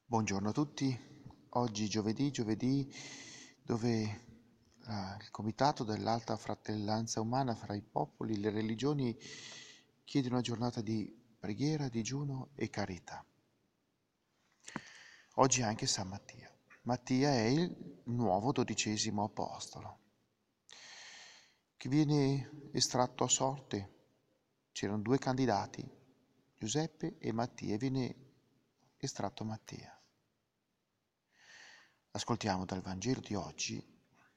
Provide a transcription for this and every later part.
Buongiorno a tutti. Oggi giovedì dove il Comitato dell'Alta Fratellanza Umana fra i popoli e le religioni chiede una giornata di preghiera, digiuno e carità. Oggi è anche San Mattia. Mattia è il nuovo 12° apostolo, che viene estratto a sorte. C'erano due candidati, Giuseppe e Mattia, e viene estratto Mattia. Ascoltiamo dal Vangelo di oggi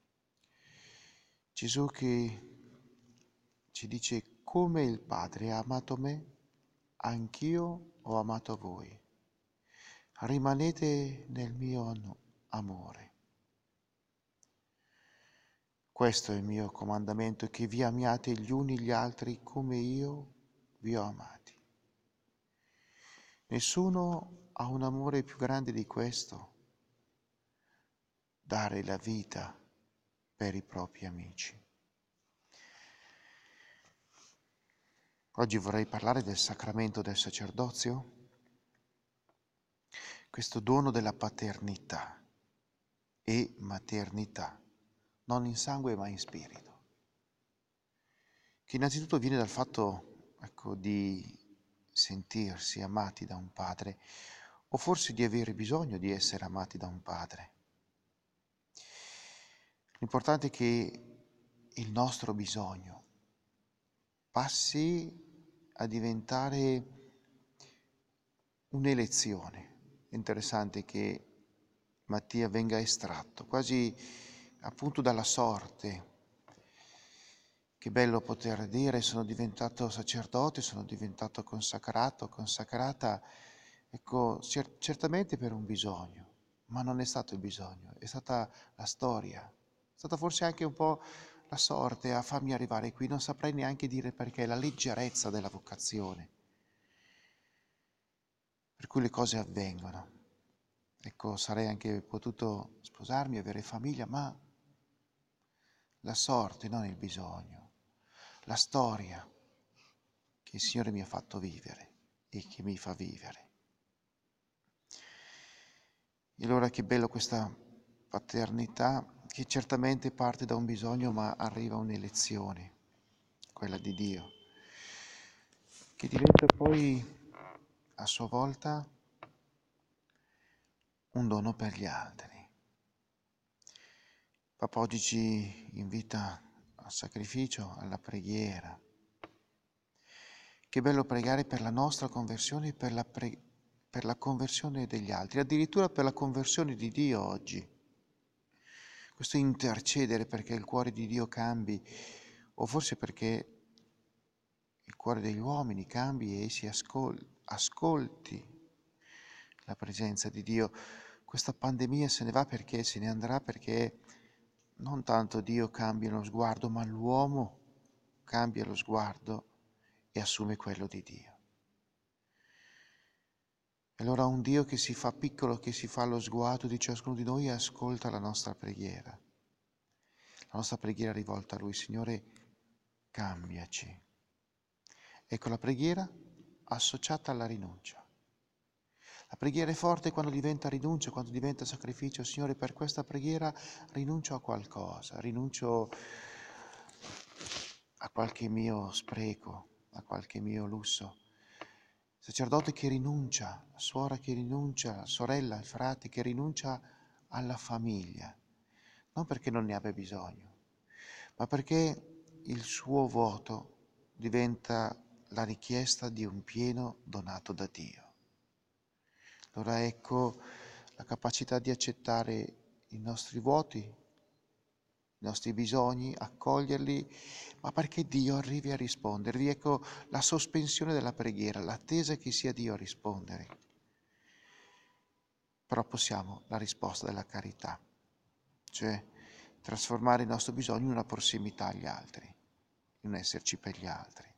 Gesù che ci dice: come il Padre ha amato me, anch'io ho amato voi. Rimanete nel mio amore. Questo è il mio comandamento, che vi amiate gli uni gli altri come io vi ho amati. Nessuno ha un amore più grande di questo, dare la vita per i propri amici. Oggi vorrei parlare del sacramento del sacerdozio, questo dono della paternità e maternità, non in sangue ma in spirito, che innanzitutto viene dal fatto, di sentirsi amati da un padre, o forse di avere bisogno di essere amati da un padre. L'importante è che il nostro bisogno passi a diventare un'elezione. È interessante che Mattia venga estratto, quasi appunto dalla sorte. Che bello poter dire: sono diventato sacerdote, sono diventato consacrato, consacrata, certamente per un bisogno, ma non è stato il bisogno, è stata la storia, è stata forse anche un po' la sorte a farmi arrivare qui, non saprei neanche dire perché, la leggerezza della vocazione, per cui le cose avvengono. Sarei anche potuto sposarmi, avere famiglia, ma la sorte, non il bisogno, la storia che il Signore mi ha fatto vivere e che mi fa vivere. E allora che bello questa paternità, che certamente parte da un bisogno, ma arriva a un'elezione, quella di Dio, che diventa poi a sua volta un dono per gli altri. Papa oggi ci invita al sacrificio, alla preghiera. Che bello pregare per la nostra conversione e per la conversione degli altri, addirittura per la conversione di Dio oggi. Questo intercedere perché il cuore di Dio cambi, o forse perché il cuore degli uomini cambi e si ascolti la presenza di Dio. Questa pandemia se ne va perché se ne andrà perché non tanto Dio cambia lo sguardo, ma l'uomo cambia lo sguardo e assume quello di Dio. E allora un Dio che si fa piccolo, che si fa lo sguardo di ciascuno di noi e ascolta la nostra preghiera. La nostra preghiera rivolta a Lui: Signore, cambiaci. Ecco la preghiera associata alla rinuncia. La preghiera è forte quando diventa rinuncia, quando diventa sacrificio. Signore, per questa preghiera rinuncio a qualcosa, rinuncio a qualche mio spreco, a qualche mio lusso. Sacerdote che rinuncia, suora che rinuncia, sorella, frate che rinuncia alla famiglia, non perché non ne abbia bisogno, ma perché il suo voto diventa la richiesta di un pieno donato da Dio. Allora ecco la capacità di accettare i nostri vuoti, i nostri bisogni, accoglierli, ma perché Dio arrivi a rispondervi. Ecco la sospensione della preghiera, l'attesa che sia Dio a rispondere. Però possiamo la risposta della carità, cioè trasformare il nostro bisogno in una prossimità agli altri, in un esserci per gli altri.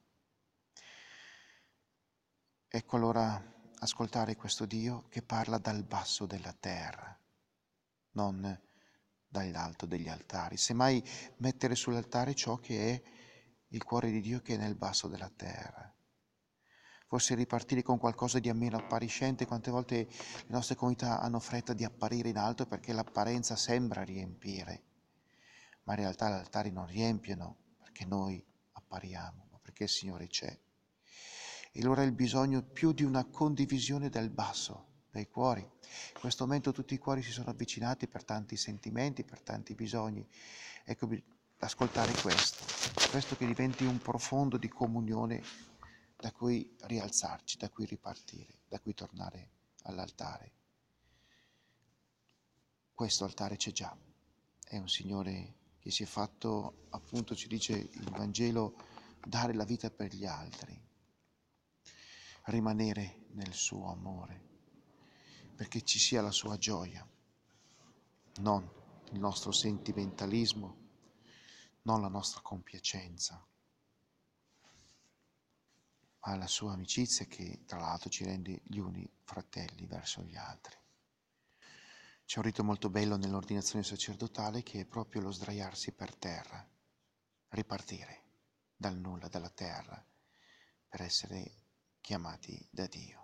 Ecco allora ascoltare questo Dio che parla dal basso della terra, non dall'alto degli altari, semmai mettere sull'altare ciò che è il cuore di Dio che è nel basso della terra. forse ripartire con qualcosa di meno appariscente. Quante volte le nostre comunità hanno fretta di apparire in alto perché l'apparenza sembra riempire, ma in realtà gli altari non riempiono perché noi appariamo, ma perché il Signore c'è. E allora il bisogno più di una condivisione del basso, dei cuori. In questo momento tutti i cuori si sono avvicinati per tanti sentimenti, per tanti bisogni. Ecco, ascoltare questo che diventi un profondo di comunione da cui rialzarci, da cui ripartire, da cui tornare all'altare. Questo altare c'è già, è un Signore che si è fatto, appunto ci dice il Vangelo, dare la vita per gli altri, rimanere nel suo amore, perché ci sia la sua gioia, non il nostro sentimentalismo, non la nostra compiacenza, ma la sua amicizia che tra l'altro ci rende gli uni fratelli verso gli altri. C'è un rito molto bello nell'ordinazione sacerdotale che è proprio lo sdraiarsi per terra, ripartire dal nulla, dalla terra, per essere chiamati da Dio.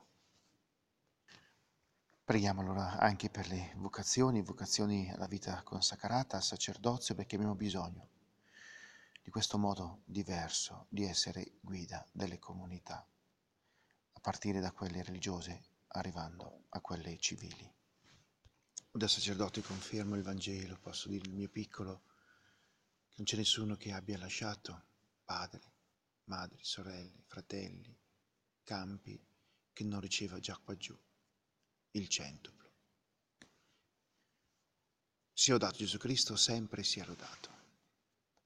Preghiamo allora anche per le vocazioni alla vita consacrata, al sacerdozio, perché abbiamo bisogno di questo modo diverso di essere guida delle comunità, a partire da quelle religiose, arrivando a quelle civili. Da sacerdote confermo il Vangelo, posso dire il mio piccolo, che non c'è nessuno che abbia lasciato padri, madri, sorelle, fratelli, campi, che non riceva già qua giù il centuplo. Sia lodato Gesù Cristo, sempre sia lodato.